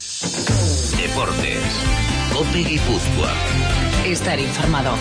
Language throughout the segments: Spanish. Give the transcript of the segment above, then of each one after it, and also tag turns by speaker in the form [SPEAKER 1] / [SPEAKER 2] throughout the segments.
[SPEAKER 1] Deportes. COPE Guipúzcoa.
[SPEAKER 2] Estar informado.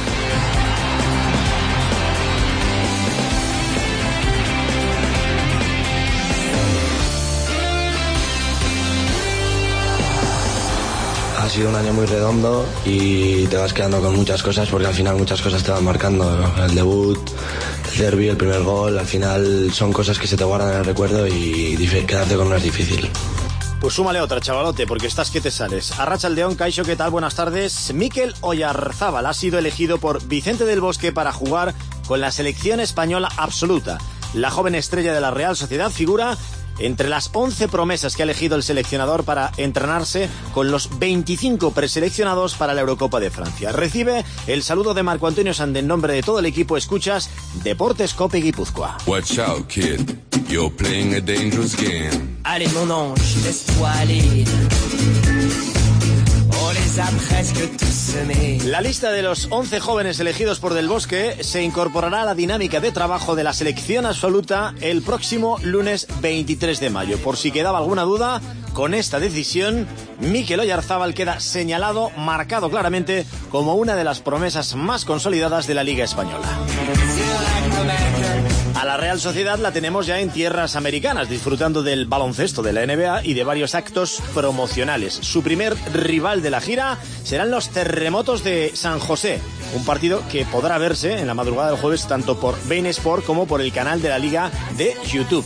[SPEAKER 3] Ha sido un año muy redondo y te vas quedando con muchas cosas porque al final muchas cosas te van marcando, ¿no? El debut, el derbi, el primer gol, al final son cosas que se te guardan en el recuerdo y quedarte con una es difícil.
[SPEAKER 4] Pues súmale otra, chavalote, porque estás que te sales. Arratsaldeon, Kaixo, ¿qué tal? Buenas tardes. Mikel Oyarzábal ha sido elegido por Vicente del Bosque para jugar con la selección española absoluta. La joven estrella de la Real Sociedad figura entre las 11 promesas que ha elegido el seleccionador para entrenarse con los 25 preseleccionados para la Eurocopa de Francia. Recibe el saludo de Marco Antonio Sande en nombre de todo el equipo. Escuchas Deportes COPE Guipúzcoa.
[SPEAKER 5] Watch out, kid. You're playing a dangerous game.
[SPEAKER 6] Allez, mon ange, laisse-toi aller.
[SPEAKER 4] La lista de los 11 jóvenes elegidos por Del Bosque se incorporará a la dinámica de trabajo de la selección absoluta el próximo lunes 23 de mayo. Por si quedaba alguna duda, con esta decisión, Mikel Oyarzábal queda señalado, marcado claramente como una de las promesas más consolidadas de la Liga Española. A la Real Sociedad la tenemos ya en tierras americanas, disfrutando del baloncesto de la NBA y de varios actos promocionales. Su primer rival de la gira serán los Terremotos de San José, un partido que podrá verse en la madrugada del jueves tanto por beIN Sport como por el canal de la Liga de YouTube.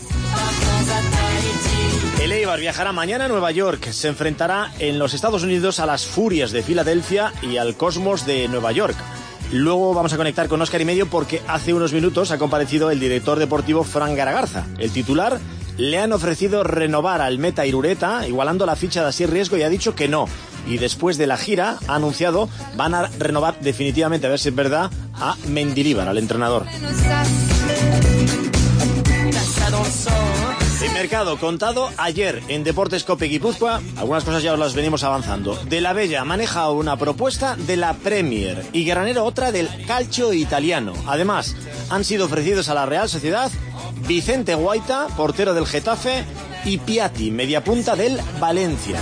[SPEAKER 4] El Eibar viajará mañana a Nueva York. Se enfrentará en los Estados Unidos a las Furias de Filadelfia y al Cosmos de Nueva York. Luego vamos a conectar con Óscar y Medio porque hace unos minutos ha comparecido el director deportivo Fran Garagarza. El titular: le han ofrecido renovar al meta Irureta, igualando la ficha de Asier Riesgo, y ha dicho que no. Y después de la gira ha anunciado van a renovar definitivamente, a ver si es verdad, a Mendilibar, al entrenador. El mercado contado ayer en Deportes COPE Guipúzcoa. Algunas cosas ya os las venimos avanzando. De la Bella maneja una propuesta de la Premier y Granero otra del Calcio italiano. Además, han sido ofrecidos a la Real Sociedad Vicente Guaita, portero del Getafe, y Piatti, mediapunta del Valencia.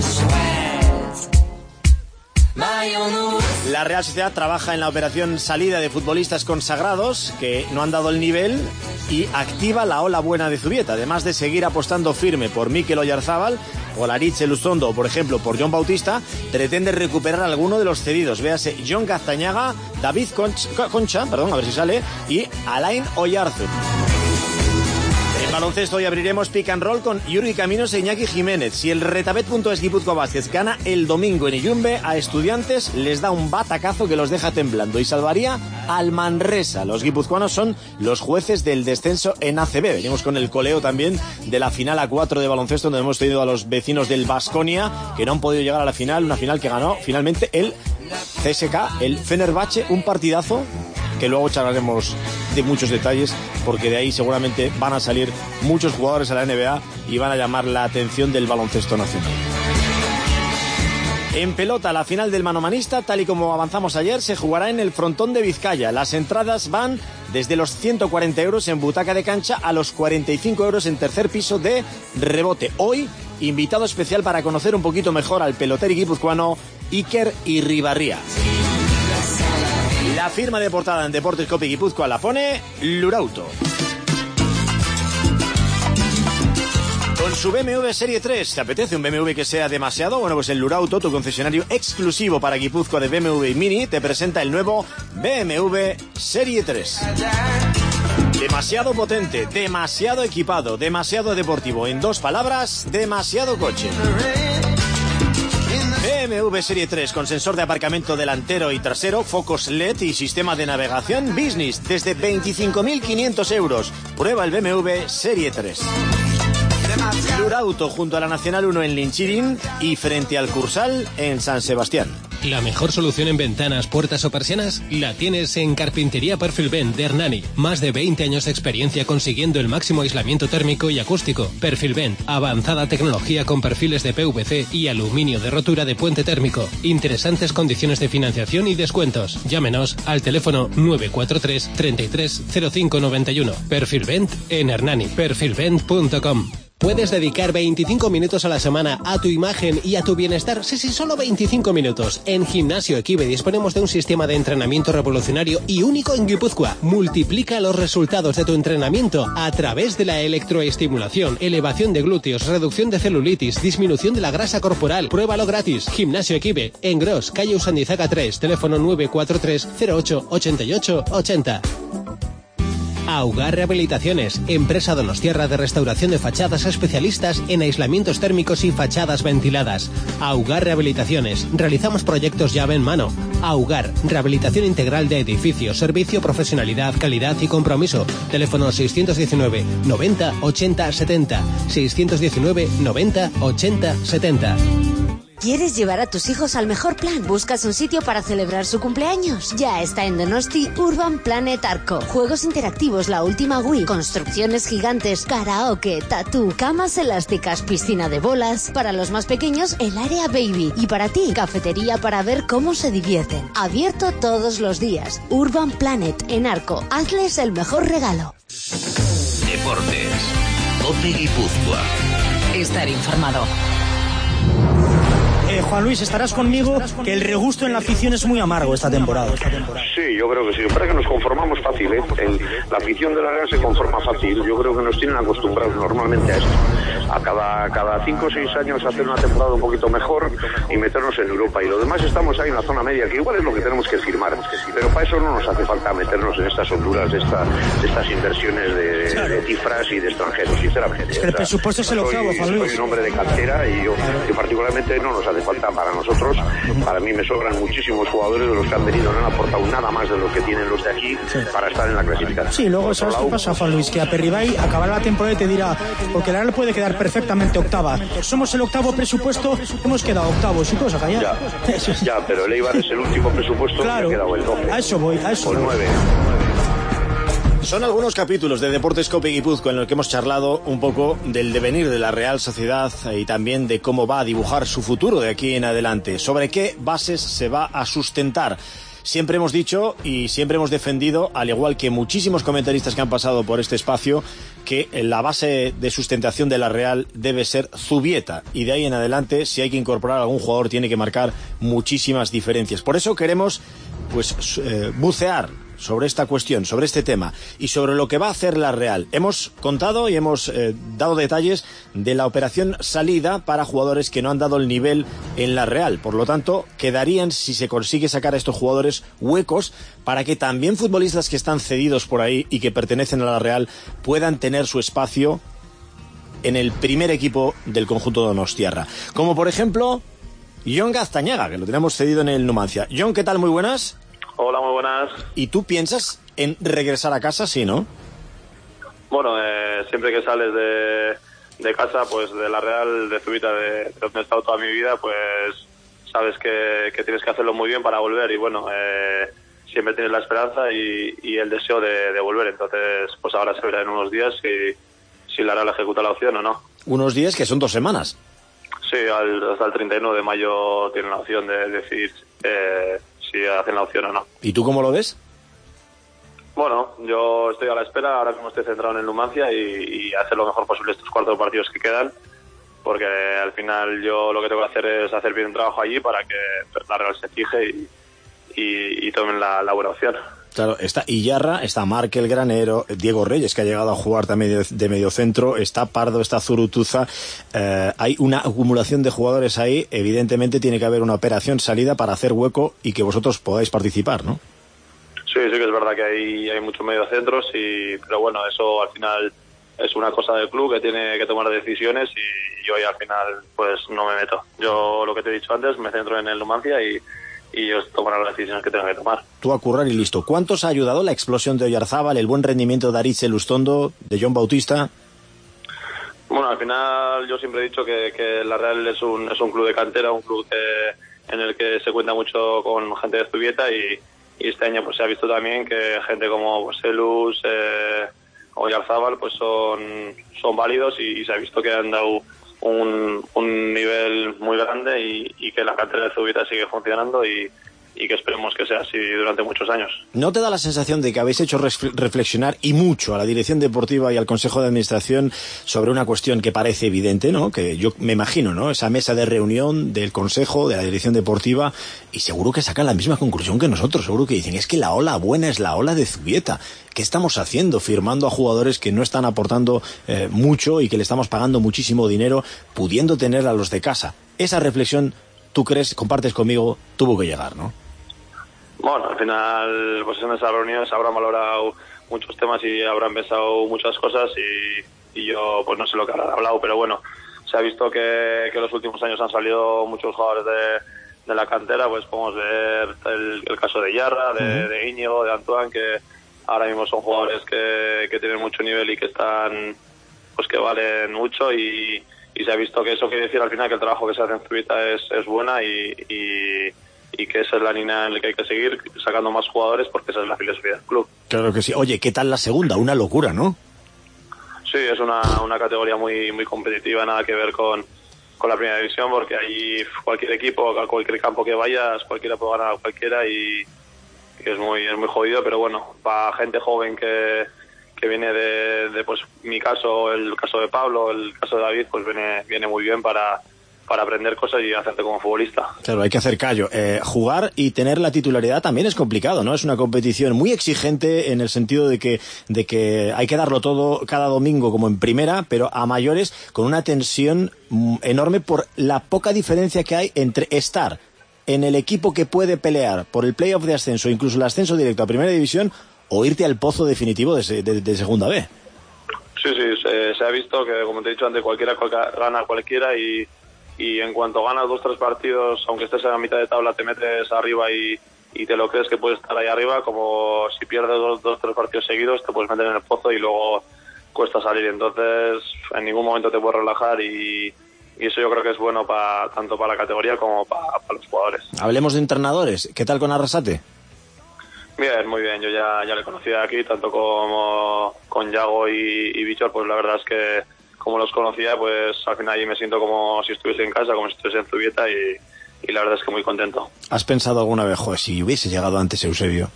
[SPEAKER 4] La Real Sociedad trabaja en la operación salida de futbolistas consagrados que no han dado el nivel y activa la ola buena de Zubieta, además de seguir apostando firme por Mikel Oyarzábal, por Aritz Eluzondo o, por ejemplo, por John Bautista. Pretende recuperar alguno de los cedidos, véase John Gaztañaga, David Concha, a ver si sale, y Alain Oyarzun. En baloncesto hoy abriremos pick and roll con Yuri Caminos e Iñaki Jiménez. Si el Retabet.es Guipúzcoa Vázquez gana el domingo en Iyumbe, a Estudiantes les da un batacazo que los deja temblando y salvaría al Manresa. Los guipuzcoanos son los jueces del descenso en ACB. Venimos con el coleo también de la final A4 de baloncesto, donde hemos tenido a los vecinos del Baskonia que no han podido llegar a la final, una final que ganó finalmente el CSK, el Fenerbahce, un partidazo que luego charlaremos de muchos detalles, porque de ahí seguramente van a salir muchos jugadores a la NBA y van a llamar la atención del baloncesto nacional. En pelota, la final del manomanista, tal y como avanzamos ayer, se jugará en el Frontón de Vizcaya. Las entradas van desde los 140 euros en butaca de cancha a los 45 euros en tercer piso de rebote. Hoy, invitado especial para conocer un poquito mejor al peloteri guipuzcoano Iker Irribarría. La firma de portada en Deportes COPE Guipúzcoa la pone Lurauto. Con su BMW Serie 3, ¿te apetece un BMW que sea demasiado? Bueno, pues el Lurauto, tu concesionario exclusivo para Guipúzcoa de BMW y Mini, te presenta el nuevo BMW Serie 3. Demasiado potente, demasiado equipado, demasiado deportivo. En dos palabras, demasiado coche. BMW Serie 3 con sensor de aparcamiento delantero y trasero, focos LED y sistema de navegación Business desde 25.500 euros. Prueba el BMW Serie 3. Lurauto junto a la Nacional 1 en Linchirin y frente al Cursal en San Sebastián.
[SPEAKER 7] La mejor solución en ventanas, puertas o persianas la tienes en Carpintería Perfilvent de Hernani. Más de 20 años de experiencia consiguiendo el máximo aislamiento térmico y acústico. Perfilvent, avanzada tecnología con perfiles de PVC y aluminio de rotura de puente térmico. Interesantes condiciones de financiación y descuentos. Llámenos al teléfono 943 33 0591. Perfilvent en Hernani. Perfilvent.com. ¿Puedes dedicar 25 minutos a la semana a tu imagen y a tu bienestar? Sí, solo 25 minutos. En Gimnasio Equibe disponemos de un sistema de entrenamiento revolucionario y único en Guipúzcoa. Multiplica los resultados de tu entrenamiento a través de la electroestimulación, elevación de glúteos, reducción de celulitis, disminución de la grasa corporal. Pruébalo gratis. Gimnasio Equibe, en Gros, calle Usandizaga 3, teléfono 943 08 88 80. Augar Rehabilitaciones, empresa donostiarra de restauración de fachadas, especialistas en aislamientos térmicos y fachadas ventiladas. Augar Rehabilitaciones, realizamos proyectos llave en mano. Augar, rehabilitación integral de edificios, servicio, profesionalidad, calidad y compromiso. Teléfono 619 90 80 70. 619 90 80 70.
[SPEAKER 8] ¿Quieres llevar a tus hijos al mejor plan? ¿Buscas un sitio para celebrar su cumpleaños? Ya está en Donosti Urban Planet Arco. Juegos interactivos, la última Wii, construcciones gigantes, karaoke, tatú, camas elásticas, piscina de bolas. Para los más pequeños, el área baby. Y para ti, cafetería para ver cómo se divierten. Abierto todos los días. Urban Planet en Arco. Hazles el mejor regalo.
[SPEAKER 1] Deportes. COPE Guipúzcoa.
[SPEAKER 2] Estar informado.
[SPEAKER 9] Juan Luis, estarás conmigo que el regusto en la afición es muy amargo esta temporada.
[SPEAKER 10] Sí, yo creo que sí. Para que nos conformamos fácil, ¿eh? La afición de la Real se conforma fácil. Yo creo que nos tienen acostumbrados normalmente a esto. A cada 5 o 6 años hacer una temporada un poquito mejor y meternos en Europa. Y lo demás estamos ahí en la zona media, que igual es lo que tenemos que firmar. Pero para eso no nos hace falta meternos en estas honduras de estas inversiones de cifras y de extranjeros, sinceramente.
[SPEAKER 9] Es que el presupuesto es el octavo, Juan Luis.
[SPEAKER 10] Soy un hombre de cantera y yo particularmente no nos hace falta para nosotros. Para mí me sobran muchísimos jugadores de los que han venido, no han aportado nada más de lo que tienen los de aquí para estar en la clasificación.
[SPEAKER 9] Sí, luego ¿sabes qué pasa, Juan Luis? Que a Perribay acabará la temporada y te dirá, porque la Real puede quedar perfectamente octava. Somos el octavo presupuesto, hemos quedado octavos y todos a callar.
[SPEAKER 10] Ya, pero el Eibar es el último presupuesto,
[SPEAKER 9] claro,
[SPEAKER 10] y ha quedado el 12.
[SPEAKER 9] A eso voy.
[SPEAKER 10] O el 9.
[SPEAKER 4] Son algunos capítulos de Deportes COPE Guipúzcoa en los que hemos charlado un poco del devenir de la Real Sociedad y también de cómo va a dibujar su futuro de aquí en adelante, sobre qué bases se va a sustentar. Siempre hemos dicho y siempre hemos defendido, al igual que muchísimos comentaristas que han pasado por este espacio, que la base de sustentación de la Real debe ser Zubieta, y de ahí en adelante, si hay que incorporar a algún jugador, tiene que marcar muchísimas diferencias. Por eso queremos bucear sobre esta cuestión, sobre este tema y sobre lo que va a hacer la Real. Hemos contado y hemos dado detalles de la operación salida para jugadores que no han dado el nivel en la Real. Por lo tanto, quedarían, si se consigue sacar a estos jugadores, huecos para que también futbolistas que están cedidos por ahí y que pertenecen a la Real puedan tener su espacio en el primer equipo del conjunto donostiarra. Como por ejemplo, Jon Gaztañaga, que lo tenemos cedido en el Numancia. Jon, ¿qué tal? Muy buenas.
[SPEAKER 11] Hola, muy buenas.
[SPEAKER 4] ¿Y tú piensas en regresar a casa, sí, no?
[SPEAKER 11] Bueno, siempre que sales de casa, pues de la Real, de Zubieta, de donde he estado toda mi vida, pues sabes que tienes que hacerlo muy bien para volver. Y bueno, siempre tienes la esperanza y el deseo de volver. Entonces, pues ahora se verá en unos días si la Real ejecuta la opción o no.
[SPEAKER 4] Unos días que son 2 semanas.
[SPEAKER 11] Sí, hasta el 31 de mayo tienen la opción de decidir si hacen la opción o no.
[SPEAKER 4] ¿Y tú cómo lo ves?
[SPEAKER 11] Bueno, yo estoy a la espera, ahora mismo estoy centrado en el Numancia y hacer lo mejor posible estos 4 partidos que quedan, porque al final yo lo que tengo que hacer es hacer bien un trabajo allí para que la Real se fije y tomen la buena opción.
[SPEAKER 4] Claro, está Iyarra, está Marc el Granero, Diego Reyes, que ha llegado a jugar también de mediocentro, está Pardo, está Zurutuza. Hay una acumulación de jugadores ahí. Evidentemente tiene que haber una operación salida para hacer hueco y que vosotros podáis participar, ¿no?
[SPEAKER 11] Sí que es verdad que hay muchos mediocentros, pero bueno, eso al final es una cosa del club que tiene que tomar decisiones y yo ahí al final pues no me meto. Yo lo que te he dicho antes, me centro en el Numancia y ellos tomarán las decisiones que tengan que tomar.
[SPEAKER 4] Tú a currar y listo. ¿Cuántos ha ayudado la explosión de Oyarzábal, el buen rendimiento de Aritz Elustondo, de Jon Bautista?
[SPEAKER 11] Bueno, al final yo siempre he dicho que la Real es un club de cantera, un club en el que se cuenta mucho con gente de Zubieta y este año pues se ha visto también que gente como pues, Elus, Oyarzábal pues son válidos y se ha visto que han dado un nivel muy grande y que la cantera de Zubieta sigue funcionando y que esperemos que sea así durante muchos años.
[SPEAKER 4] ¿No te da la sensación de que habéis hecho reflexionar y mucho a la dirección deportiva y al Consejo de Administración sobre una cuestión que parece evidente, ¿no? Que yo me imagino, ¿no? Esa mesa de reunión del Consejo, de la dirección deportiva, y seguro que sacan la misma conclusión que nosotros, seguro que dicen, es que la ola buena es la ola de Zubieta. ¿Qué estamos haciendo? Firmando a jugadores que no están aportando mucho y que le estamos pagando muchísimo dinero, pudiendo tener a los de casa. Esa reflexión, tú crees, compartes conmigo, tuvo que llegar, ¿no?
[SPEAKER 11] Bueno, al final, pues en esas reuniones habrán valorado muchos temas y habrán pensado muchas cosas y yo pues no sé lo que habrán hablado, pero bueno, se ha visto que en los últimos años han salido muchos jugadores de la cantera, pues podemos ver el caso de Yarra, de Íñigo, de Antoine, que ahora mismo son jugadores que tienen mucho nivel y que están, pues que valen mucho y se ha visto que eso quiere decir al final que el trabajo que se hace en Zubieta es buena y que esa es la línea en la que hay que seguir, sacando más jugadores porque esa es la filosofía del club.
[SPEAKER 4] Claro que sí. Oye, ¿qué tal la segunda? Una locura, ¿no?
[SPEAKER 11] Sí, es una categoría muy competitiva, nada que ver con la primera división, porque ahí cualquier equipo, a cualquier campo que vayas, cualquiera puede ganar a cualquiera y es muy jodido, pero bueno, para gente joven que viene de pues mi caso, el caso de Pablo, el caso de David, pues viene muy bien para aprender cosas y hacerte como futbolista. Claro,
[SPEAKER 4] hay que hacer callo. Jugar y tener la titularidad también es complicado, ¿no? Es una competición muy exigente en el sentido de que hay que darlo todo cada domingo como en primera, pero a mayores con una tensión enorme por la poca diferencia que hay entre estar en el equipo que puede pelear por el playoff de ascenso, incluso el ascenso directo a primera división, o irte al pozo definitivo de segunda B.
[SPEAKER 11] Sí, se ha visto que, como te he dicho antes, cualquiera gana a cualquiera y en cuanto ganas 2-3 partidos, aunque estés en la mitad de tabla, te metes arriba y te lo crees que puedes estar ahí arriba, como si pierdes 2-3 partidos seguidos, te puedes meter en el pozo y luego cuesta salir. Entonces, en ningún momento te puedes relajar y eso yo creo que es bueno tanto para la categoría como para los jugadores.
[SPEAKER 4] Hablemos de entrenadores. ¿Qué tal con Arrasate?
[SPEAKER 11] Bien, muy bien. Yo ya le conocía aquí, tanto como con Yago y Bichor, pues la verdad es que como los conocía, pues al final allí me siento como si estuviese en casa, como si estuviese en Zubieta y la verdad es que muy contento.
[SPEAKER 4] ¿Has pensado alguna vez, joder, si hubiese llegado antes Eusebio?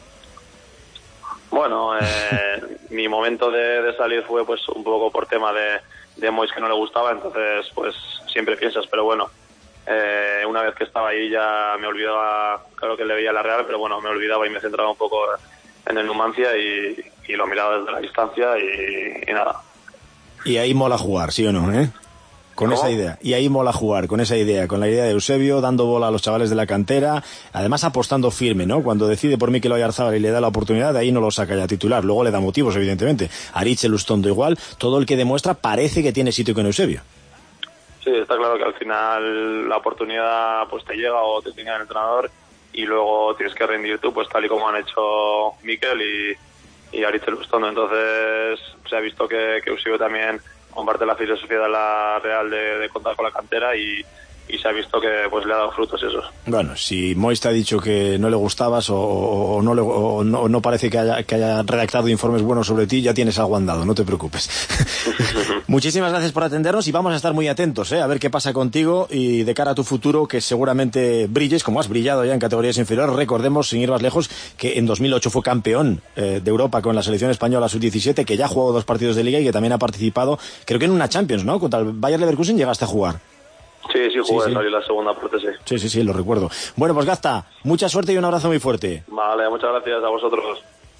[SPEAKER 11] Bueno, mi momento de salir fue pues un poco por tema de Mois que no le gustaba, entonces pues siempre piensas, pero bueno, una vez que estaba ahí ya me olvidaba, claro que le veía la Real, pero bueno, me olvidaba y me centraba un poco en el Numancia y lo miraba desde la distancia y nada.
[SPEAKER 4] Y ahí mola jugar, ¿sí o no? Con esa idea. Y ahí mola jugar, con esa idea, con la idea de Eusebio, dando bola a los chavales de la cantera, además apostando firme, ¿no? Cuando decide por Mikel Oyarzábal y le da la oportunidad, de ahí no lo saca ya titular. Luego le da motivos, evidentemente. Aritz Elustondo igual, todo el que demuestra parece que tiene sitio con Eusebio.
[SPEAKER 11] Sí, está claro que al final la oportunidad pues te llega o te tiene el entrenador y luego tienes que rendir tú, pues tal y como han hecho Mikel y Aritz Elustondo. Entonces se ha visto que Eusebio también comparte la filosofía de la Real de contar con la cantera y se ha visto que pues le ha dado frutos esos.
[SPEAKER 4] Bueno, si Mois te ha dicho que no le gustabas o no parece que haya redactado informes buenos sobre ti, ya tienes algo andado, no te preocupes. Muchísimas gracias por atendernos y vamos a estar muy atentos, a ver qué pasa contigo y de cara a tu futuro, que seguramente brilles como has brillado ya en categorías inferiores. Recordemos, sin ir más lejos, que en 2008 fue campeón de Europa con la selección española sub-17, que ya ha jugado 2 partidos de Liga y que también ha participado, creo que en una Champions, ¿no? Contra el Bayer Leverkusen llegaste a jugar.
[SPEAKER 11] Sí, jugué, salí la segunda parte, sí.
[SPEAKER 4] Sí, lo recuerdo. Bueno, pues Gazta, mucha suerte y un abrazo muy fuerte.
[SPEAKER 11] Vale, muchas gracias a vosotros.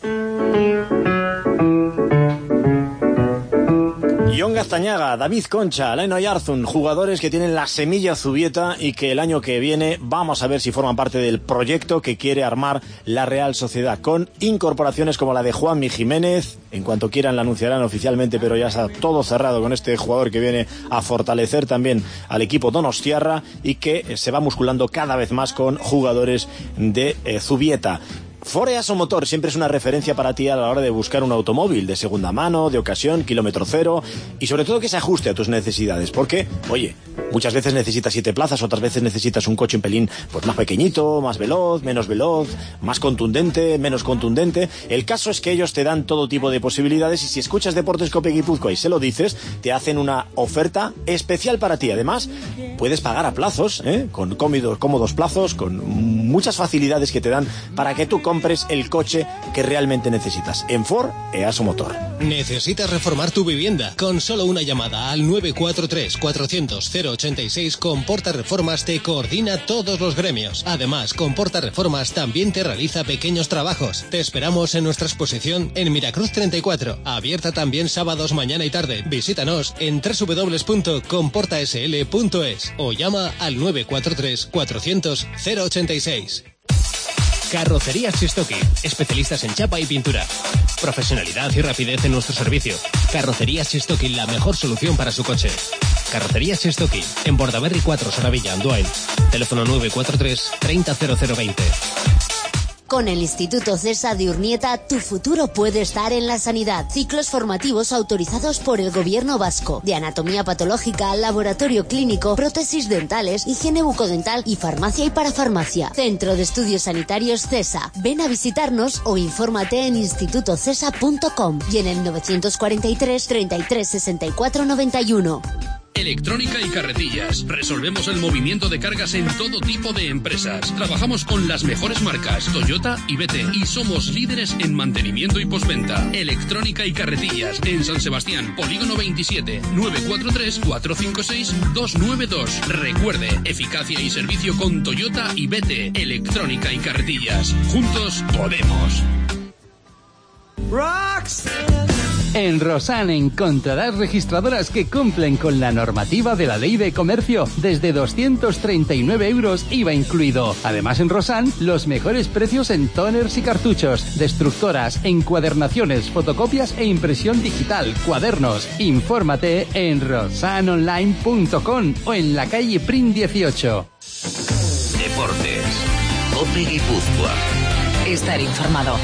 [SPEAKER 4] Jon Gaztañaga, David Concha, Alain Oyarzún, jugadores que tienen la semilla Zubieta y que el año que viene vamos a ver si forman parte del proyecto que quiere armar la Real Sociedad, con incorporaciones como la de Juanmi Jiménez. En cuanto quieran la anunciarán oficialmente, pero ya está todo cerrado con este jugador que viene a fortalecer también al equipo donostiarra y que se va musculando cada vez más con jugadores de Zubieta. Ford Easo Motor siempre es una referencia para ti a la hora de buscar un automóvil de segunda mano, de ocasión, kilómetro cero y sobre todo que se ajuste a tus necesidades. Porque, oye, muchas veces necesitas 7 plazas, otras veces necesitas un coche un pelín pues más pequeñito, más veloz, menos veloz, más contundente, menos contundente. El caso es que ellos te dan todo tipo de posibilidades y si escuchas Deportes Cope Guipúzcoa y se lo dices, te hacen una oferta especial para ti. Además, puedes pagar a plazos, con cómodos plazos, con muchas facilidades que te dan para que tú compres el coche que realmente necesitas. En Ford Easo Motor.
[SPEAKER 7] ¿Necesitas reformar tu vivienda? Con solo una llamada al 943-400-086, Comporta Reformas te coordina todos los gremios. Además, Comporta Reformas también te realiza pequeños trabajos. Te esperamos en nuestra exposición en Miracruz 34, abierta también sábados mañana y tarde. Visítanos en www.comportasl.es o llama al 943-400-086. Carrocerías Chistoki, especialistas en chapa y pintura. Profesionalidad y rapidez en nuestro servicio. Carrocerías Chistoki, la mejor solución para su coche. Carrocerías Chistoki, en Bordaberry 4, Soravilla, Andoain. Teléfono 943 300020.
[SPEAKER 8] Con el Instituto CESA de Urnieta, tu futuro puede estar en la sanidad. Ciclos formativos autorizados por el Gobierno vasco. De anatomía patológica, laboratorio clínico, prótesis dentales, higiene bucodental y farmacia y parafarmacia. Centro de Estudios Sanitarios CESA. Ven a visitarnos o infórmate en institutocesa.com y en el 943 33 64 91.
[SPEAKER 12] Electrónica y Carretillas. Resolvemos el movimiento de cargas en todo tipo de empresas. Trabajamos con las mejores marcas, Toyota y BT, y somos líderes en mantenimiento y postventa. Electrónica y Carretillas, en San Sebastián, Polígono 27, 943-456-292. Recuerde, eficacia y servicio con Toyota y BT. Electrónica y Carretillas. Juntos podemos.
[SPEAKER 13] Rocks. En Rosan encontrarás registradoras que cumplen con la normativa de la Ley de Comercio desde 239 euros IVA incluido. Además, en Rosan, los mejores precios en toners y cartuchos, destructoras, encuadernaciones, fotocopias e impresión digital, cuadernos. Infórmate en rosanonline.com o en la calle Prim 18.
[SPEAKER 1] Deportes. Cope Guipúzcoa.
[SPEAKER 2] Estar informado.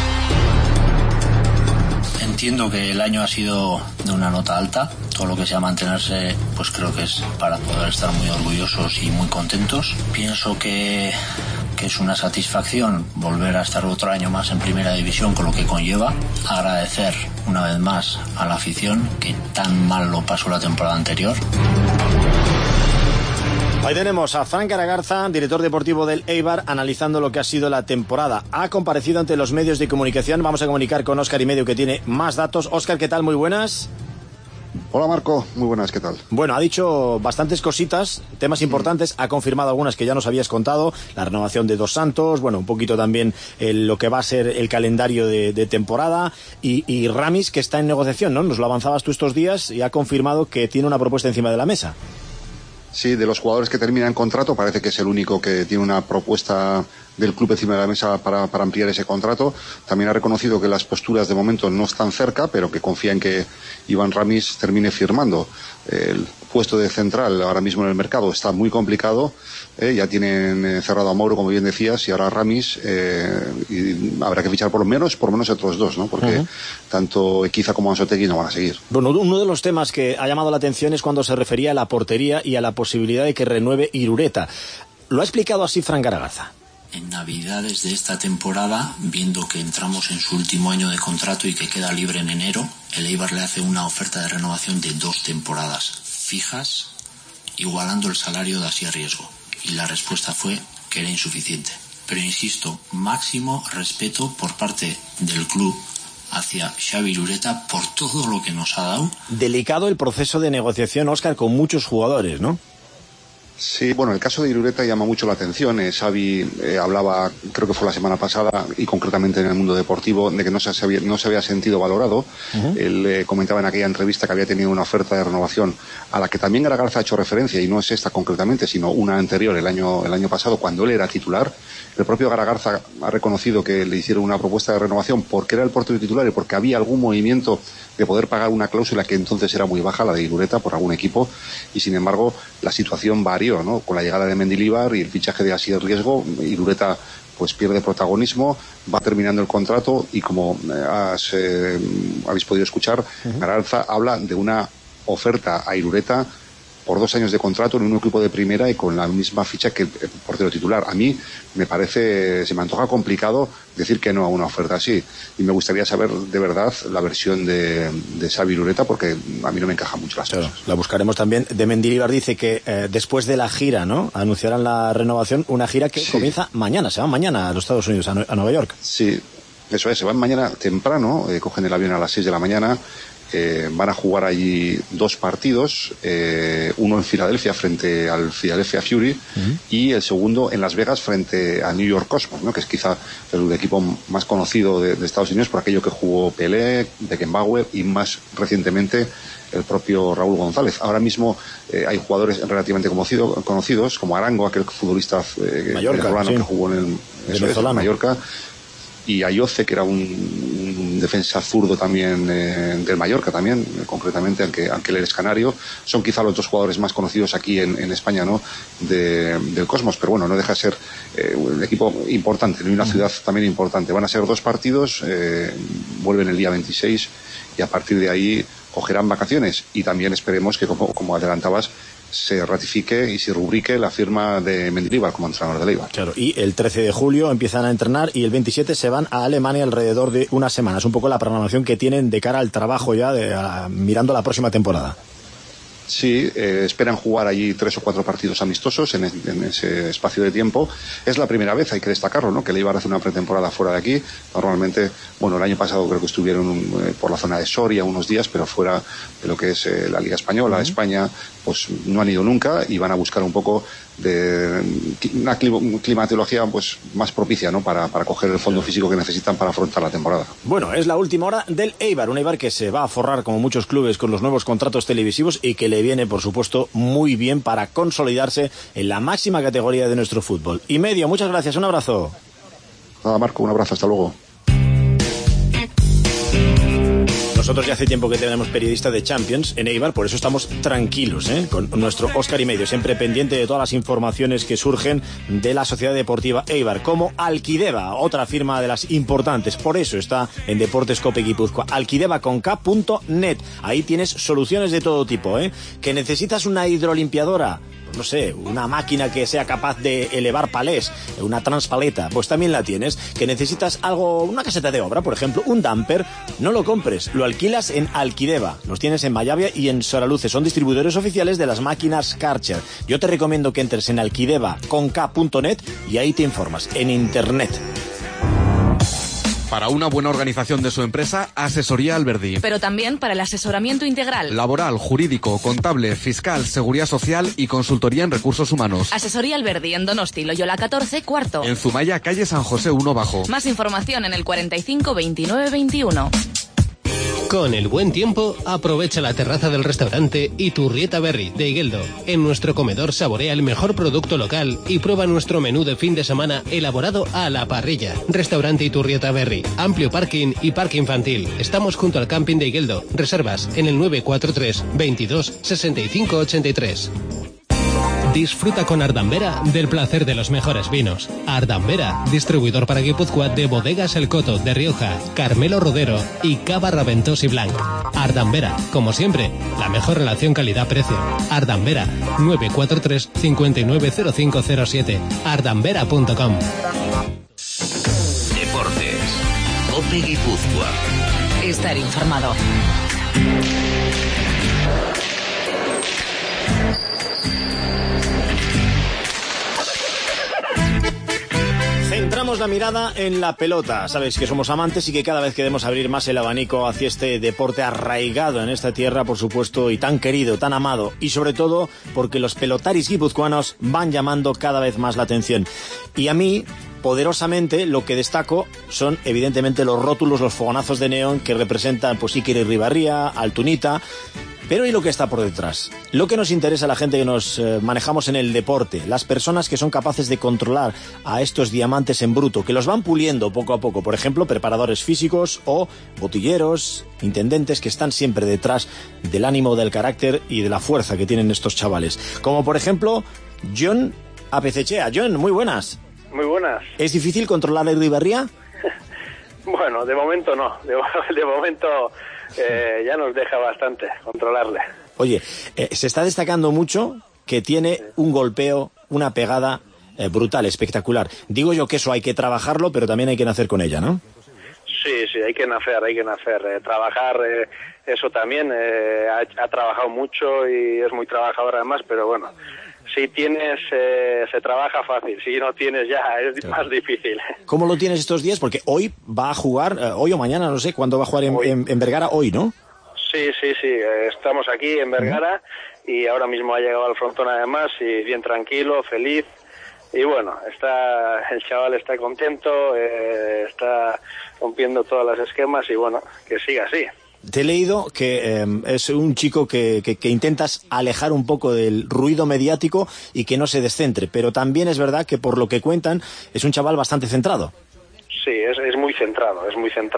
[SPEAKER 14] Entiendo que el año ha sido de una nota alta. Todo lo que sea mantenerse, pues creo que es para poder estar muy orgullosos y muy contentos. Pienso que es una satisfacción volver a estar otro año más en Primera División, con lo que conlleva. Agradecer una vez más a la afición, que tan mal lo pasó la temporada anterior.
[SPEAKER 4] Ahí tenemos a Fran Garagarza, director deportivo del Eibar, analizando lo que ha sido la temporada. Ha comparecido ante los medios de comunicación. Vamos a comunicar con Óscar y Medio, que tiene más datos. Óscar, ¿qué tal? Muy buenas.
[SPEAKER 15] Hola Marco, muy buenas, ¿qué tal?
[SPEAKER 4] Bueno, ha dicho bastantes cositas, temas importantes, ha confirmado algunas que ya nos habías contado, la renovación de Dos Santos, bueno, un poquito también lo que va a ser el calendario de temporada, y Ramis, que está en negociación, ¿no? Nos lo avanzabas tú estos días y ha confirmado que tiene una propuesta encima de la mesa.
[SPEAKER 15] Sí, de los jugadores que terminan contrato, parece que es el único que tiene una propuesta del club encima de la mesa para ampliar ese contrato. También ha reconocido que las posturas de momento no están cerca, pero que confía en que Iván Ramis termine firmando. El puesto de central ahora mismo en el mercado está muy complicado. Ya tienen cerrado a Mauro, como bien decías, y ahora Ramis, y habrá que fichar por lo menos otros dos, ¿no? Porque tanto Equiza como Anzotegui no van a seguir.
[SPEAKER 4] Bueno, uno de los temas que ha llamado la atención es cuando se refería a la portería y a la posibilidad de que renueve Irureta. Lo ha explicado así Fran Garagarza.
[SPEAKER 14] En Navidades de esta temporada, viendo que entramos en su último año de contrato y que queda libre en enero, el Eibar le hace una oferta de renovación de 2 temporadas fijas, igualando el salario de Así Riesgo. Y la respuesta fue que era insuficiente. Pero insisto, máximo respeto por parte del club hacia Xavi Irureta por todo lo que nos ha dado.
[SPEAKER 4] Delicado el proceso de negociación, Óscar, con muchos jugadores, ¿no?
[SPEAKER 15] Sí, bueno, el caso de Irureta llama mucho la atención. Xavi hablaba, creo que fue la semana pasada, y concretamente en el mundo deportivo, de que no se había sentido valorado. Él comentaba en aquella entrevista que había tenido una oferta de renovación a la que también Garagarza ha hecho referencia, y no es esta concretamente, sino una anterior, el año pasado, cuando él era titular. El propio Garagarza ha reconocido que le hicieron una propuesta de renovación porque era el portero titular y porque había algún movimiento de poder pagar una cláusula que entonces era muy baja, la de Irureta, por algún equipo, y sin embargo la situación varía varió, ¿no? Con la llegada de Mendilibar y el fichaje de Asier Riesgo, Irureta pues pierde protagonismo, va terminando el contrato y como habéis podido escuchar, Aralza habla de una oferta a Irureta por 2 años de contrato en un equipo de primera y con la misma ficha que el portero titular. A mí se me antoja complicado decir que no a una oferta así. Y me gustaría saber de verdad la versión de Xavi Irureta, porque a mí no me encajan mucho las cosas.
[SPEAKER 4] La buscaremos también. De Mendilibar dice que después de la gira, ¿no?, anunciarán la renovación, una gira que comienza mañana, se van mañana a los Estados Unidos, a Nueva York.
[SPEAKER 15] Sí, eso es, se van mañana temprano, cogen el avión a las 6 de la mañana. Van a jugar allí 2 partidos, uno en Filadelfia frente al Philadelphia Fury y el segundo en Las Vegas frente a New York Cosmos, ¿no?, que es quizá el equipo más conocido de Estados Unidos por aquello que jugó Pelé, Beckenbauer y más recientemente el propio Raúl González. Ahora mismo hay jugadores relativamente conocidos como Arango, aquel futbolista venezolano que jugó en Mallorca, y Ayoce, que era un defensa zurdo también del Mallorca también, concretamente, aunque él es canario. Son quizá los 2 jugadores más conocidos aquí en España, ¿no?, del Cosmos, pero bueno, no deja de ser un equipo importante, y una ciudad también importante. Van a ser 2 partidos, vuelven el día 26 y a partir de ahí cogerán vacaciones, y también esperemos que, como adelantabas, se ratifique y se rubrique la firma de Mendilibar como entrenador de Eibar.
[SPEAKER 4] Claro, y el 13 de julio empiezan a entrenar y el 27 se van a Alemania alrededor de una semana. Es un poco la programación que tienen de cara al trabajo ya, mirando la próxima temporada.
[SPEAKER 15] Sí, esperan jugar allí 3 o 4 partidos amistosos en ese espacio de tiempo. Es la primera vez, hay que destacarlo, ¿no?, que el Eibar hace una pretemporada fuera de aquí. Normalmente, bueno, el año pasado creo que estuvieron por la zona de Soria unos días, pero fuera de lo que es la Liga Española, España, pues no han ido nunca y van a buscar un poco de una climatología pues más propicia, ¿no?, para coger el fondo físico que necesitan para afrontar la temporada.
[SPEAKER 4] Bueno, es la última hora del Eibar, un Eibar que se va a forrar como muchos clubes con los nuevos contratos televisivos y que le viene, por supuesto, muy bien para consolidarse en la máxima categoría de nuestro fútbol. Y Medio, muchas gracias, un abrazo.
[SPEAKER 15] Nada, Marco, un abrazo, hasta luego.
[SPEAKER 4] Nosotros ya hace tiempo que tenemos periodista de Champions en Eibar, por eso estamos tranquilos, con nuestro Óscar y Medio, siempre pendiente de todas las informaciones que surgen de la Sociedad Deportiva Eibar, como Alquideva, otra firma de las importantes, por eso está en Deportes Cope Guipúzcoa, alquidevaconk.net, ahí tienes soluciones de todo tipo, que necesitas una hidrolimpiadora, no sé, una máquina que sea capaz de elevar palés, una transpaleta, pues también la tienes. Que necesitas algo, una caseta de obra, por ejemplo, un dumper, no lo compres, lo alquilas en Alquideva. Los tienes en Mayavia y en Soraluce, son distribuidores oficiales de las máquinas Karcher. Yo te recomiendo que entres en alquidevaconk.net y ahí te informas, en internet.
[SPEAKER 16] Para una buena organización de su empresa, Asesoría Alberdi.
[SPEAKER 2] Pero también para el asesoramiento integral.
[SPEAKER 16] Laboral, jurídico, contable, fiscal, seguridad social y consultoría en recursos humanos.
[SPEAKER 2] Asesoría Alberdi en Donosti, Loyola 14, cuarto.
[SPEAKER 16] En Zumaya, calle San José 1 Bajo.
[SPEAKER 2] Más información en el 45 29 21.
[SPEAKER 7] Con el buen tiempo, aprovecha la terraza del restaurante Iturrieta Berri de Igueldo. En nuestro comedor saborea el mejor producto local y prueba nuestro menú de fin de semana elaborado a la parrilla. Restaurante Iturrieta Berri, amplio parking y parque infantil. Estamos junto al camping de Igueldo. Reservas en el 943 22 65 83. Disfruta con Ardambera del placer de los mejores vinos. Ardambera, distribuidor para Guipúzcoa de Bodegas El Coto, de Rioja, Carmelo Rodero y Cava Raventós y Blanc. Ardambera, como siempre, la mejor relación calidad-precio. Ardambera, 943 590507. ardambera.com.
[SPEAKER 1] Deportes. Cope Guipúzcoa.
[SPEAKER 2] Estar informado.
[SPEAKER 4] Centramos la mirada en la pelota. Sabéis que somos amantes y que cada vez queremos abrir más el abanico hacia este deporte arraigado en esta tierra, por supuesto, y tan querido, tan amado. Y sobre todo porque los pelotaris guipuzcoanos van llamando cada vez más la atención. Y a mí, poderosamente, lo que destaco son evidentemente los rótulos, los fogonazos de neón que representan pues Iker Irribarría, Altunita. Pero ¿y lo que está por detrás? Lo que nos interesa a la gente que nos manejamos en el deporte, las personas que son capaces de controlar a estos diamantes en bruto, que los van puliendo poco a poco, por ejemplo, preparadores físicos o botilleros, intendentes que están siempre detrás del ánimo, del carácter y de la fuerza que tienen estos chavales. Como por ejemplo Jon Apezechea. Jon, muy buenas.
[SPEAKER 17] Muy buenas.
[SPEAKER 4] ¿Es difícil controlar a Irribarría?
[SPEAKER 17] Bueno, de momento no. De momento ya nos deja bastante controlarle.
[SPEAKER 4] Oye, se está destacando mucho que tiene un golpeo, una pegada brutal, espectacular. Digo yo que eso hay que trabajarlo, pero también hay que nacer con ella, ¿no?
[SPEAKER 17] Sí, hay que nacer. Trabajar, eso también. Ha trabajado mucho y es muy trabajador además, pero bueno, si tienes, se trabaja fácil. Si no tienes ya, es más difícil.
[SPEAKER 4] ¿Cómo lo tienes estos días? Porque hoy va a jugar, hoy o mañana, no sé, ¿cuándo va a jugar en Vergara? Hoy, ¿no? Sí.
[SPEAKER 17] Estamos aquí en Vergara y ahora mismo ha llegado al frontón además y bien tranquilo, feliz. Y bueno, el chaval está contento, está rompiendo todos los esquemas y bueno, que siga así.
[SPEAKER 4] Te he leído que es un chico que intentas alejar un poco del ruido mediático y que no se descentre, pero también es verdad que por lo que cuentan es un chaval bastante centrado.
[SPEAKER 17] Sí, es muy centrado,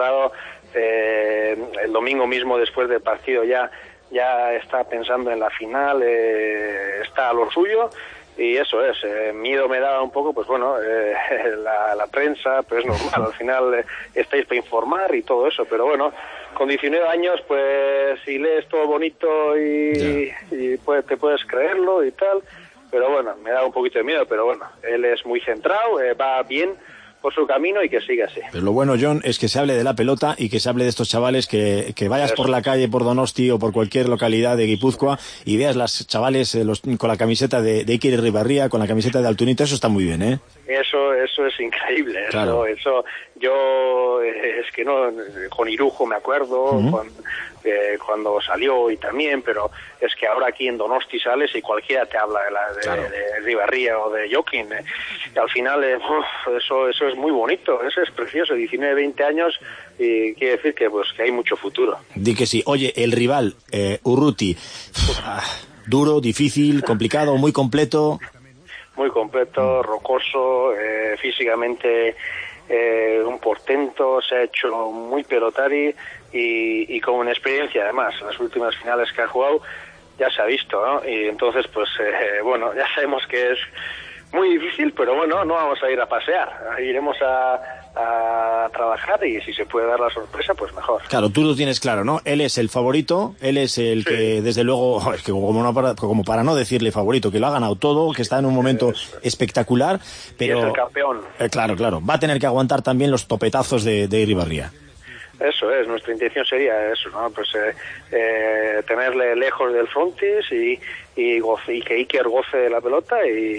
[SPEAKER 17] el domingo mismo después del partido ya está pensando en la final, está a lo suyo. Y eso es, miedo me daba un poco, pues bueno, la prensa, pero es normal, al final estáis para informar y todo eso, pero bueno, con 19 años, pues si lees todo bonito y te puedes creerlo y tal, pero bueno, me da un poquito de miedo, pero bueno, él es muy centrado, va bien por su camino y que siga así.
[SPEAKER 4] Pero lo bueno, Jon, es que se hable de la pelota y que se hable de estos chavales, que vayas por la calle, por Donosti o por cualquier localidad de Guipúzcoa y veas los chavales con la camiseta de Iker Irribarría, con la camiseta de Altunita, eso está muy bien, ¿eh?
[SPEAKER 17] Eso es increíble,
[SPEAKER 4] claro.
[SPEAKER 17] Eso yo, es que no, con Irujo me acuerdo, cuando salió y también, pero es que ahora aquí en Donosti sales y cualquiera te habla de Irribarría o de Jokin, y al final eso es muy bonito, eso es precioso, 19, 20 años y quiere decir que hay mucho futuro.
[SPEAKER 4] Di que sí. Oye, el rival, Urruti, duro, difícil, complicado, muy completo.
[SPEAKER 17] Muy completo, rocoso, físicamente un portento, se ha hecho muy pelotari y con una experiencia además. Las últimas finales que ha jugado ya se ha visto, ¿no? Y entonces, pues bueno, ya sabemos que es muy difícil, pero bueno, no vamos a ir a pasear, iremos a trabajar y si se puede dar la sorpresa, pues mejor.
[SPEAKER 4] Claro, tú lo tienes claro, ¿no? Él es el favorito, él es el que desde luego, es que como para no decirle favorito, que lo ha ganado todo, que está en un momento espectacular, pero...
[SPEAKER 17] Y es el campeón.
[SPEAKER 4] Claro, va a tener que aguantar también los topetazos de Irribarría.
[SPEAKER 17] Eso es, nuestra intención sería eso, ¿no? Pues tenerle lejos del frontis y que Iker goce de la pelota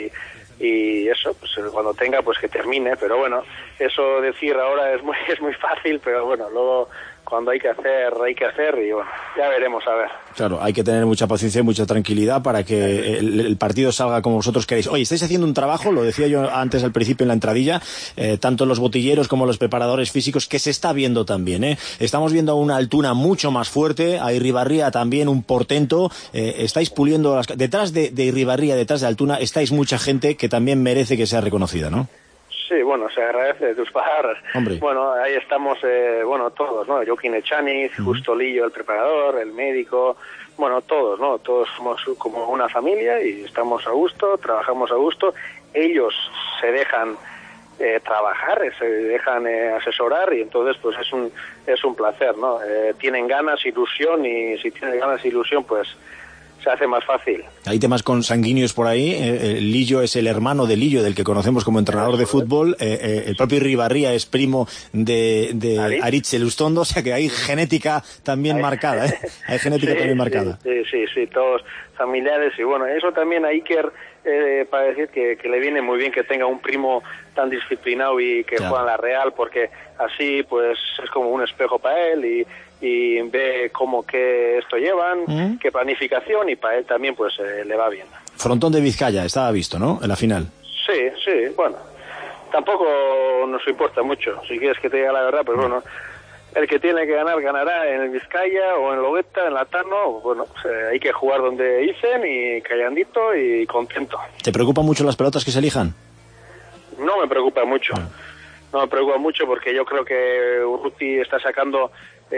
[SPEAKER 17] y eso, pues cuando tenga, pues que termine, pero bueno, eso decir ahora es muy fácil, pero bueno, luego cuando hay que hacer y bueno, ya veremos a ver.
[SPEAKER 4] Claro, hay que tener mucha paciencia y mucha tranquilidad para que el partido salga como vosotros queréis. Oye, estáis haciendo un trabajo, lo decía yo antes al principio en la entradilla, tanto los botilleros como los preparadores físicos, que se está viendo también, ¿eh? Estamos viendo a una Altuna mucho más fuerte, a Irribarría también un portento, estáis puliendo detrás de Irribarría, detrás de Altuna, estáis mucha gente que también merece que sea reconocida, ¿no?
[SPEAKER 17] Sí, bueno, se agradece tus palabras.
[SPEAKER 4] Hombre.
[SPEAKER 17] Bueno, ahí estamos, todos, ¿no? Joaquín Echaniz, Justo Lillo, el preparador, el médico, bueno, todos, ¿no? Todos somos como una familia y estamos a gusto, trabajamos a gusto. Ellos se dejan trabajar, se dejan asesorar y entonces pues es un placer, ¿no? Tienen ganas, ilusión y si tienen ganas, ilusión, pues se hace más fácil.
[SPEAKER 4] Hay temas consanguíneos por ahí. Lillo es el hermano de Lillo, del que conocemos como entrenador de fútbol. El propio Irribarría es primo de Aritz Elustondo, o sea que hay genética también marcada, ¿eh? Hay genética también marcada.
[SPEAKER 17] Sí, todos familiares y bueno, eso también a Iker para decir que le viene muy bien que tenga un primo tan disciplinado y que juega en la Real, porque así pues es como un espejo para él y ve cómo que esto llevan, qué planificación y para él también pues le va bien.
[SPEAKER 4] Frontón de Vizcaya, estaba visto, ¿no? En la final.
[SPEAKER 17] Sí, bueno, tampoco nos importa mucho, si quieres que te diga la verdad, pues bueno, el que tiene que ganar, ganará en el Vizcaya o en Logueta, en Latano, bueno, hay que jugar donde dicen y callandito y contento.
[SPEAKER 4] ¿Te preocupan mucho las pelotas que se elijan?
[SPEAKER 17] No me preocupa mucho. No me preocupa mucho porque yo creo que Urruti está sacando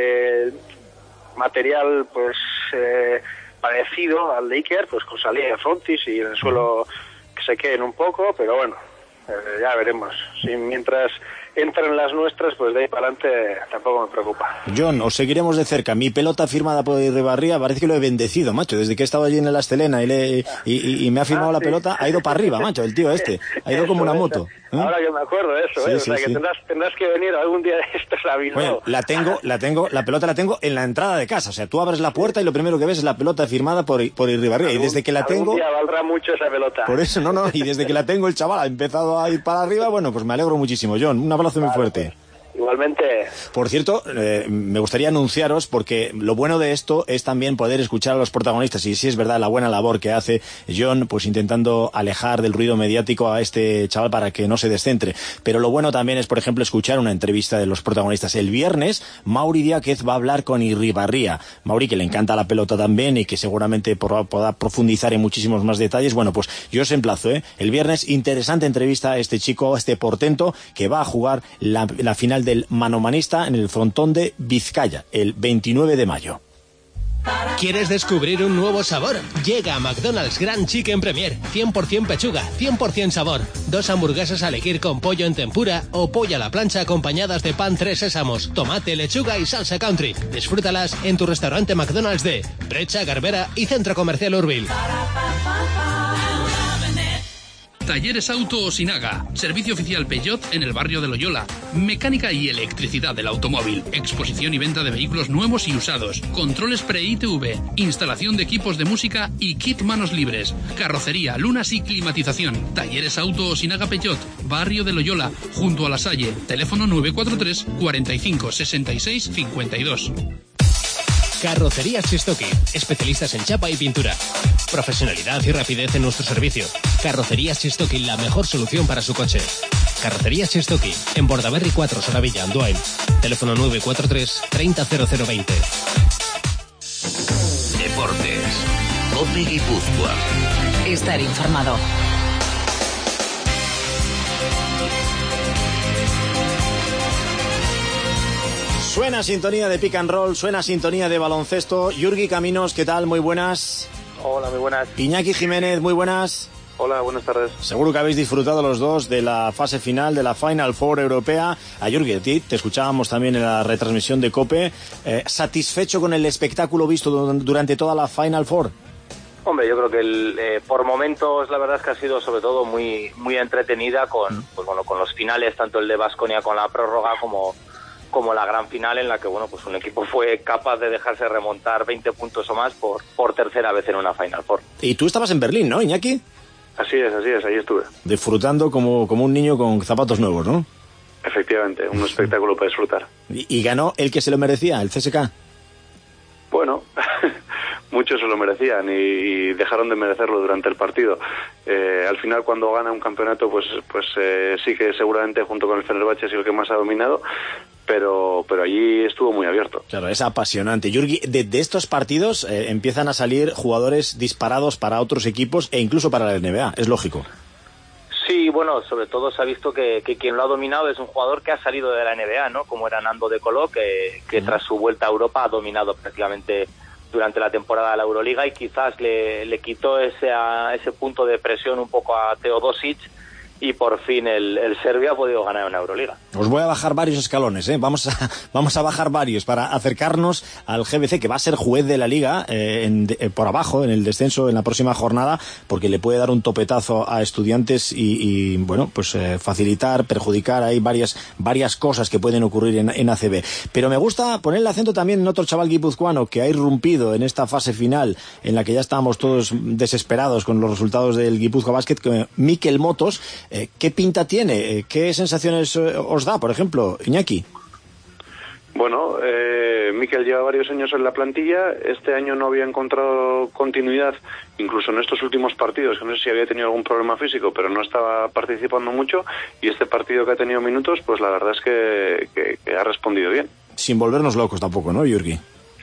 [SPEAKER 17] material pues parecido al de Iker, pues con salida de frontis y en el suelo se queden un poco, pero bueno, ya veremos. Si mientras entran las nuestras, pues de ahí para adelante tampoco me preocupa.
[SPEAKER 4] John, os seguiremos de cerca. Mi pelota firmada por Irribarría parece que lo he bendecido, macho. Desde que he estado allí en la Estelena y me ha firmado la pelota, ha ido para arriba, macho, el tío este. Ha ido como una moto.
[SPEAKER 17] Ahora que me acuerdo de eso,
[SPEAKER 4] sí,
[SPEAKER 17] o sea que tendrás que venir algún día de estos a Bilbao.
[SPEAKER 4] Bueno, la pelota la tengo en la entrada de casa. O sea, tú abres la puerta y lo primero que ves es la pelota firmada por Irribarría. Y desde que la tengo...
[SPEAKER 17] Algún día valdrá mucho esa pelota.
[SPEAKER 4] Por eso, y desde que la tengo el chaval ha empezado a ir para arriba, bueno, pues me alegro muchísimo, John. Un abrazo muy fuerte.
[SPEAKER 17] Igualmente.
[SPEAKER 4] Por cierto, me gustaría anunciaros, porque lo bueno de esto es también poder escuchar a los protagonistas, y sí es verdad la buena labor que hace John, pues intentando alejar del ruido mediático a este chaval para que no se descentre. Pero lo bueno también es, por ejemplo, escuchar una entrevista de los protagonistas. El viernes, Mauri Diáquez va a hablar con Irribarría. Mauri, que le encanta la pelota también y que seguramente podrá profundizar en muchísimos más detalles. Bueno, pues yo os emplazo, el viernes, interesante entrevista a este chico, a este portento, que va a jugar la final del manomanista en el frontón de Vizcaya, el 29 de mayo.
[SPEAKER 7] ¿Quieres descubrir un nuevo sabor? Llega a McDonald's Grand Chicken Premier. 100% pechuga, 100% sabor. 2 hamburguesas a elegir con pollo en tempura o pollo a la plancha acompañadas de pan 3 sésamos, tomate, lechuga y salsa country. Disfrútalas en tu restaurante McDonald's de Brecha, Garbera y Centro Comercial Urbil.
[SPEAKER 12] Talleres Auto Osinaga, servicio oficial Peugeot en el barrio de Loyola, mecánica y electricidad del automóvil, exposición y venta de vehículos nuevos y usados, controles pre-ITV, instalación de equipos de música y kit manos libres, carrocería, lunas y climatización. Talleres Auto Osinaga Peugeot, barrio de Loyola, junto a La Salle, teléfono 943 45 66 52.
[SPEAKER 7] Carrocerías Chistoki, especialistas en chapa y pintura. Profesionalidad y rapidez en nuestro servicio. Carrocerías Chistoki, la mejor solución para su coche. Carrocerías Chistoki, en Bordaberry 4, Soravilla, Andoain. Teléfono 943 300020.
[SPEAKER 1] Deportes. COPE Guipúzcoa.
[SPEAKER 2] Estar informado.
[SPEAKER 4] Suena sintonía de pick and roll, suena sintonía de baloncesto. Yurgi Caminos, ¿qué tal? Muy buenas.
[SPEAKER 17] Hola, muy buenas.
[SPEAKER 4] Iñaki Jiménez, muy buenas.
[SPEAKER 17] Hola, buenas tardes.
[SPEAKER 4] Seguro que habéis disfrutado los dos de la fase final de la Final Four europea. A Yurgi, a ti te escuchábamos también en la retransmisión de COPE. ¿Satisfecho con el espectáculo visto durante toda la Final Four?
[SPEAKER 18] Hombre, yo creo que por momentos la verdad es que ha sido sobre todo muy entretenida con los finales, tanto el de Baskonia con la prórroga como la gran final en la que pues un equipo fue capaz de dejarse remontar 20 puntos o más por tercera vez en una Final Four.
[SPEAKER 4] Y tú estabas en Berlín, ¿no, Iñaki?
[SPEAKER 17] Así es, ahí estuve.
[SPEAKER 4] Disfrutando como un niño con zapatos nuevos, ¿no?
[SPEAKER 17] Efectivamente, un espectáculo para disfrutar.
[SPEAKER 4] ¿Y ganó el que se lo merecía, el CSKA?
[SPEAKER 17] Bueno, muchos se lo merecían y dejaron de merecerlo durante el partido. Al final, cuando gana un campeonato, pues sí que seguramente junto con el Fenerbahce ha sido el que más ha dominado, pero allí estuvo muy abierto.
[SPEAKER 4] Claro, es apasionante. Yurgi, de estos partidos empiezan a salir jugadores disparados para otros equipos e incluso para la NBA, es lógico.
[SPEAKER 18] Sí, bueno, sobre todo se ha visto que quien lo ha dominado es un jugador que ha salido de la NBA, ¿no? Como era Nando De Colo, que tras su vuelta a Europa ha dominado prácticamente durante la temporada de la Euroliga y quizás le quitó ese punto de presión un poco a Teodosic y por fin el Serbia ha podido ganar una Euroliga.
[SPEAKER 4] Os voy a bajar varios escalones, vamos a bajar varios para acercarnos al GBC, que va a ser juez de la Liga por abajo, en el descenso en la próxima jornada, porque le puede dar un topetazo a Estudiantes y facilitar, perjudicar. Hay varias cosas que pueden ocurrir en ACB. Pero me gusta poner el acento también en otro chaval guipuzcoano que ha irrumpido en esta fase final, en la que ya estábamos todos desesperados con los resultados del Guipúzcoa Basket, Mikel Motos. ¿Qué pinta tiene? ¿Qué sensaciones os da, por ejemplo, Iñaki?
[SPEAKER 17] Bueno, Mikel lleva varios años en la plantilla. Este año no había encontrado continuidad, incluso en estos últimos partidos, que no sé si había tenido algún problema físico, pero no estaba participando mucho. Y este partido que ha tenido minutos, pues la verdad es que ha respondido bien. Sin volvernos locos tampoco, ¿no, Yurgi?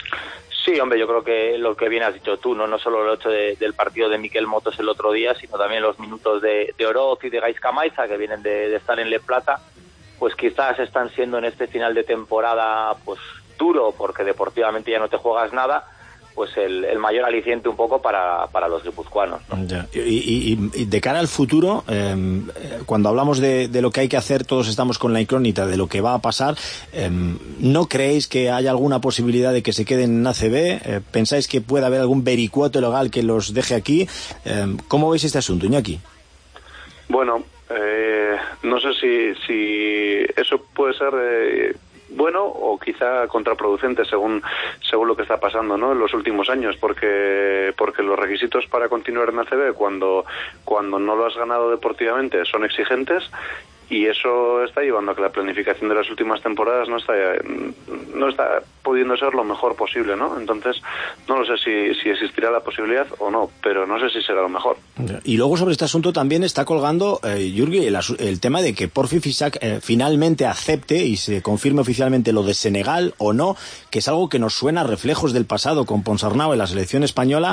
[SPEAKER 18] Sí, hombre, yo creo que lo que bien has dicho tú, no solo el hecho del partido de Mikel Motos el otro día, sino también los minutos de Oroz y de Gaizka Maiza, que vienen de estar en Le Plata, pues quizás están siendo en este final de temporada pues duro, porque deportivamente ya no te juegas nada, pues el mayor aliciente un poco para los guipuzcoanos, ¿no?
[SPEAKER 4] Ya. Y de cara al futuro, cuando hablamos de lo que hay que hacer, todos estamos con la incógnita de lo que va a pasar. ¿No creéis que haya alguna posibilidad de que se queden en ACB? ¿Pensáis que puede haber algún vericueto legal que los deje aquí? ¿Cómo veis este asunto, Iñaki?
[SPEAKER 10] Bueno, no sé si eso puede ser bueno o quizá contraproducente según lo que está pasando, ¿no?, en los últimos años, porque los requisitos para continuar en ACB cuando no lo has ganado deportivamente son exigentes, y eso está llevando a que la planificación de las últimas temporadas no está pudiendo ser lo mejor posible, ¿no? Entonces, no lo sé si existirá la posibilidad o no, pero no sé si será lo mejor.
[SPEAKER 4] Y luego sobre este asunto también está colgando, Jurgi, el tema de que Porfi Fisac finalmente acepte y se confirme oficialmente lo de Senegal o no, que es algo que nos suena a reflejos del pasado con Ponsarnau en la selección española.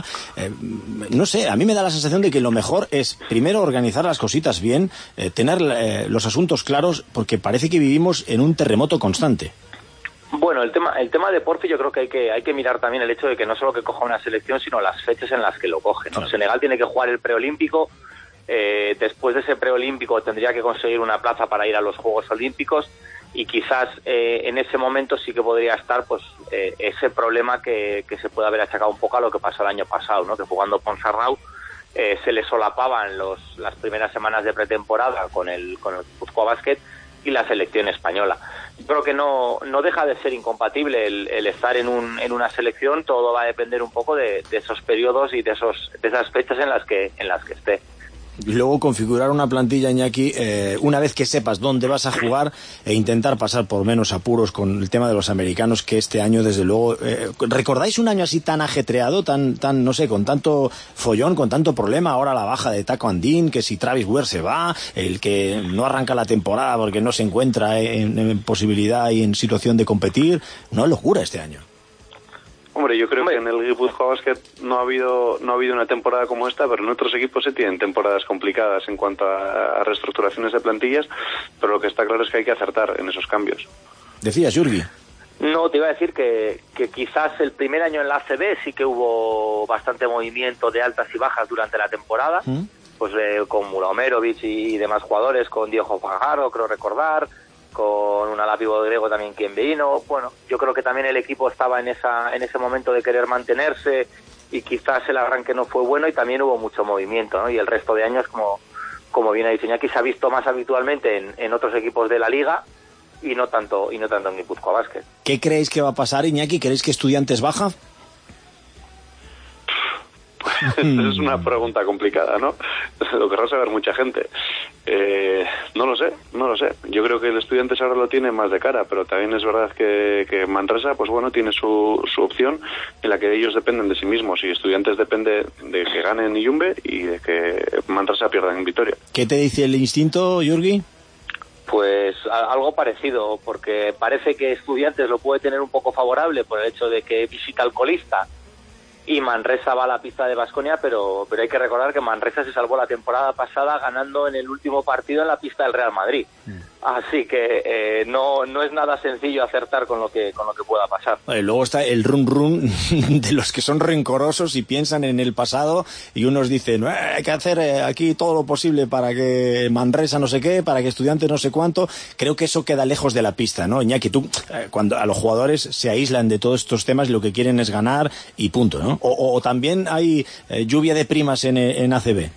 [SPEAKER 4] No sé, a mí me da la sensación de que lo mejor es primero organizar las cositas bien, tener los asuntos claros, porque parece que vivimos en un terremoto constante.
[SPEAKER 18] Bueno, el tema de Porfi, yo creo que hay que mirar también el hecho de que no solo que coja una selección, sino las fechas en las que lo coge, ¿no? Claro. Senegal tiene que jugar el preolímpico, después de ese preolímpico tendría que conseguir una plaza para ir a los Juegos Olímpicos, y quizás en ese momento sí que podría estar pues ese problema que se puede haber achacado un poco a lo que pasó el año pasado, ¿no?, que jugando Ponsarnau se le solapaban las primeras semanas de pretemporada con el Guipúzcoa Basket y la selección española. Yo creo que no deja de ser incompatible el estar en una selección. Todo va a depender un poco de esos periodos y de esas fechas en las que esté.
[SPEAKER 4] Y luego configurar una plantilla, Iñaki, una vez que sepas dónde vas a jugar, e intentar pasar por menos apuros con el tema de los americanos, que este año, desde luego... ¿Recordáis un año así tan ajetreado, tan no sé, con tanto follón, con tanto problema? Ahora la baja de Taco Andín, que si Travis Ware se va, el que no arranca la temporada porque no se encuentra en posibilidad y en situación de competir. Una locura este año.
[SPEAKER 10] Hombre, yo creo que en el Guipúzcoa Basket no ha habido una temporada como esta, pero en otros equipos se tienen temporadas complicadas en cuanto a reestructuraciones de plantillas, pero lo que está claro es que hay que acertar en esos cambios.
[SPEAKER 4] ¿Decías, Jurgi?
[SPEAKER 18] No, te iba a decir que quizás el primer año en la ACB sí que hubo bastante movimiento de altas y bajas durante la temporada, pues con Mulaomerovic y demás jugadores, con Diego Fajardo, creo recordar, con un Alapivo griego también quien vino. Bueno, yo creo que también el equipo estaba en ese momento de querer mantenerse, y quizás el arranque no fue bueno, y también hubo mucho movimiento, ¿no? Y el resto de años, como bien ha dicho Iñaki, se ha visto más habitualmente en otros equipos de la liga, y no tanto en Guipúzcoa Basket.
[SPEAKER 4] ¿Qué creéis que va a pasar, Iñaki? ¿Creéis que Estudiantes baja?
[SPEAKER 10] Es una pregunta complicada, ¿no? Lo querrá saber mucha gente. No lo sé. Yo creo que el Estudiantes ahora lo tiene más de cara, pero también es verdad que Manresa, pues bueno, tiene su opción en la que ellos dependen de sí mismos, y Estudiantes depende de que ganen Iyumbe y de que Manresa pierda en Vitoria.
[SPEAKER 4] ¿Qué te dice el instinto, Jurgi?
[SPEAKER 18] Pues algo parecido, porque parece que Estudiantes lo puede tener un poco favorable por el hecho de que visita al colista y Manresa va a la pista de Baskonia, pero hay que recordar que Manresa se salvó la temporada pasada ganando en el último partido en la pista del Real Madrid. Así que no es nada sencillo acertar con lo que pueda pasar.
[SPEAKER 4] Luego está el run de los que son rencorosos y piensan en el pasado, y unos dicen hay que hacer aquí todo lo posible para que Manresa no sé qué, para que Estudiantes no sé cuánto. Creo que eso queda lejos de la pista, ¿no, Iñaki? Tú, cuando a los jugadores se aíslan de todos estos temas, lo que quieren es ganar y punto, ¿no? O también hay lluvia de primas en ACB.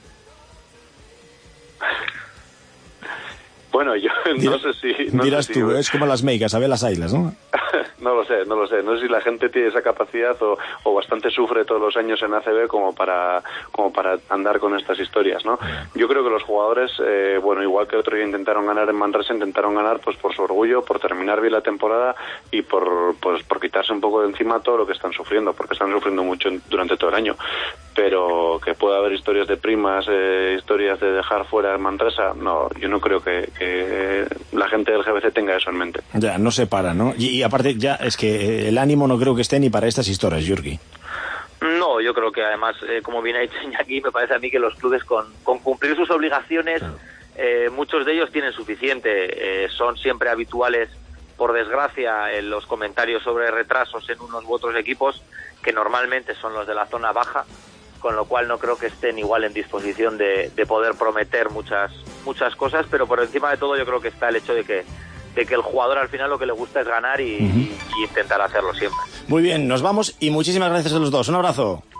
[SPEAKER 10] Bueno, yo no sé si...
[SPEAKER 4] Dirás tú, es como las meigas, a ver las ailas, ¿no?
[SPEAKER 10] No lo sé. No sé si la gente tiene esa capacidad o bastante sufre todos los años en ACB como para andar con estas historias, ¿no? Yo creo que los jugadores, igual que otro día intentaron ganar en Manresa, intentaron ganar pues por su orgullo, por terminar bien la temporada y por quitarse un poco de encima todo lo que están sufriendo, porque están sufriendo mucho durante todo el año. Pero que pueda haber historias de primas, historias de dejar fuera a Manresa, no, yo no creo que la gente del GBC tenga eso en mente.
[SPEAKER 4] Ya, no se para, ¿no? Y aparte, ya es que el ánimo no creo que esté ni para estas historias, Jurgi.
[SPEAKER 18] No, yo creo que además, como bien ha dicho Iñaki, me parece a mí que los clubes con cumplir sus obligaciones, muchos de ellos tienen suficiente. Son siempre habituales por desgracia, en los comentarios sobre retrasos en unos u otros equipos, que normalmente son los de la zona baja, con lo cual no creo que estén igual en disposición de poder prometer muchas cosas, pero por encima de todo yo creo que está el hecho de que el jugador al final lo que le gusta es ganar y intentar hacerlo siempre.
[SPEAKER 4] Muy bien, nos vamos y muchísimas gracias a los dos. Un abrazo.